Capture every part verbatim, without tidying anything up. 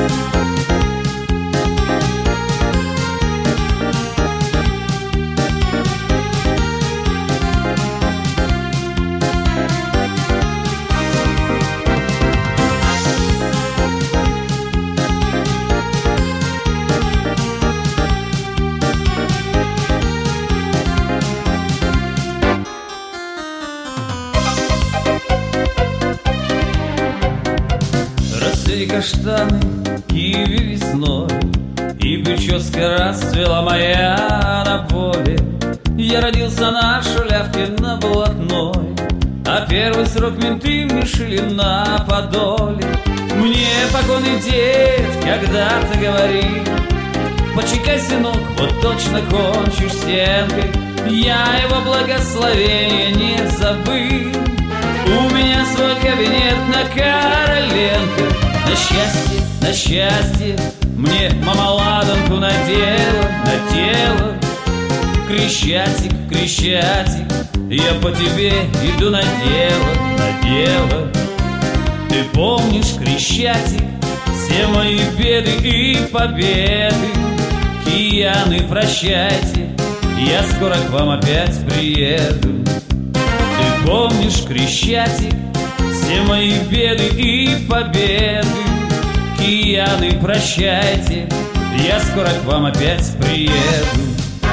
Расцвели каштаны, киви весной, и прическа расцвела моя на воле. Я родился на шулявке на блатной, а первый срок менты мне шили на подоле. Мне покойный дед когда-то говорил: почекай, сынок, вот точно кончишь стенкой. Я его благословения не забыл. У меня свой кабинет на Короленко. На счастье, на счастье, мне мама ладанку надела на тело. Крещатик, Крещатик, я по тебе иду на дело, на дело. Ты помнишь, Крещатик, все мои беды и победы? Кияны, прощайте, я скоро к вам опять приеду. Ты помнишь, Крещатик, все мои беды и победы? Кияны, прощайте, я скоро к вам опять приеду.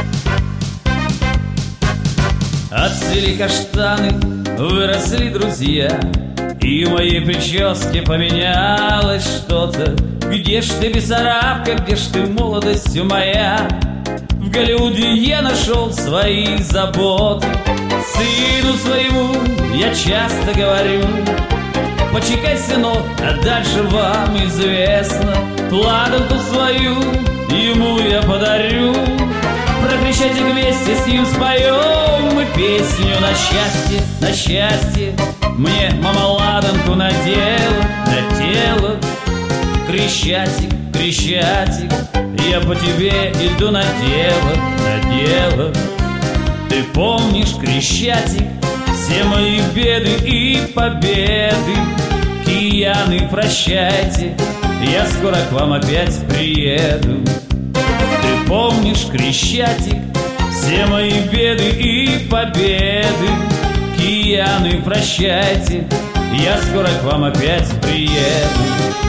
Отцвели каштаны, выросли друзья, и в моей прическе поменялось что-то. Где ж ты, Бессарабка, где ж ты, молодость моя? В Голливуде я нашел свои заботы. Сыну своему я часто говорю: почекай, сынок, а дальше вам известно. Ладанку свою ему я подарю. Про Крещатик вместе с ним споем мы песню. На счастье, на счастье, мне мама ладанку надела на тело. Крещатик, Крещатик, я по тебе иду на дело, на дело. Ты помнишь, Крещатик, все мои беды и победы? Кияны, прощайте, я скоро к вам опять приеду. Ты помнишь, Крещатик, все мои беды и победы? Кияны, прощайте, я скоро к вам опять приеду.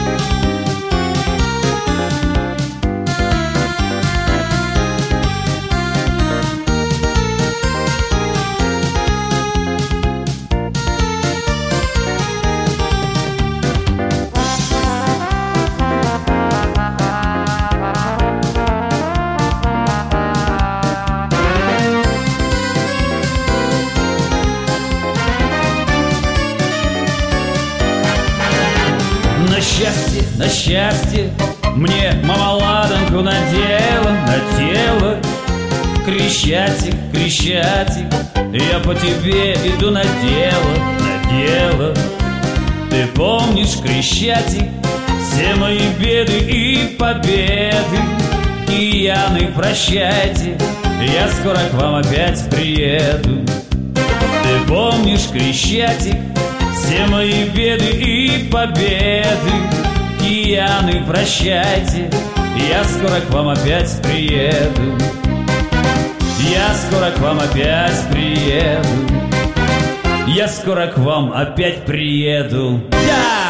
На счастье, на счастье, мне мама ладанку надела на тело. Крещатик, Крещатик, я по тебе иду на дело, на дело. Ты помнишь, Крещатик, все мои беды и победы? Кияны, прощайте, я скоро к вам опять приеду. Ты помнишь, Крещатик, все мои беды и победы? Кияны, прощайте, я скоро к вам опять приеду. Я скоро к вам опять приеду. Я скоро к вам опять приеду. Да!